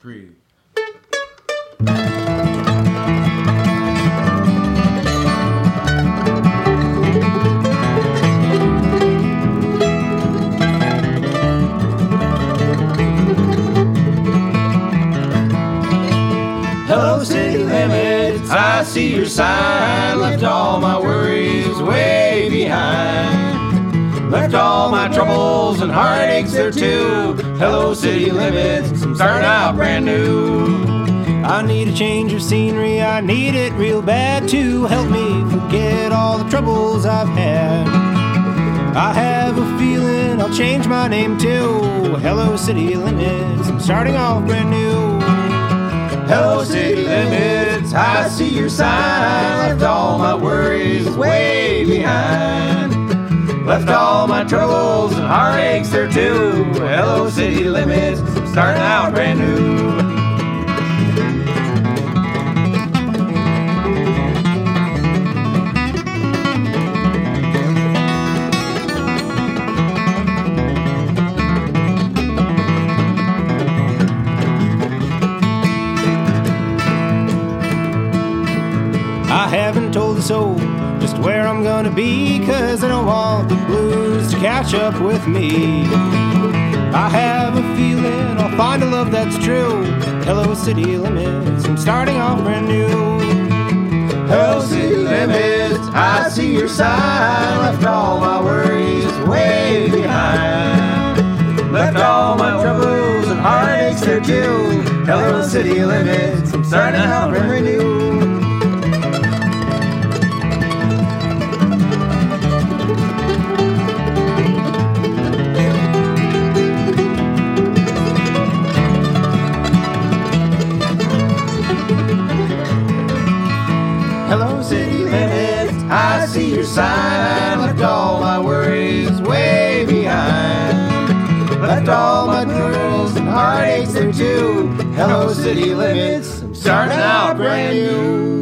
3. Hello, city limits, I see your sign. Left all my worries way behind. Left all my troubles and heartaches there too. Hello, city limits, I'm starting out brand new. I need a change of scenery, I need it real bad to help me forget all the troubles I've had. I have a feeling I'll change my name too. Hello, city limits, I'm starting off brand new. Hello, city limits, I see your sign. Left all my worries way behind. Left all my troubles and heartaches there too. Hello, city limits, I'm starting out brand new. I haven't told the soul just where I'm gonna be, 'cause I don't want the blues to catch up with me. I have a feeling I'll find a love that's true. Hello, city limits, I'm starting off brand new. Hello, city limits, I see your sign. Left all my worries way behind. Left all my troubles and heartaches there too. Hello, city limits, I'm starting out brand new. Hello, city limits, I see your sign. Left all my worries way behind. Left all my troubles and heartaches there too. Hello, city limits, I'm starting out brand new.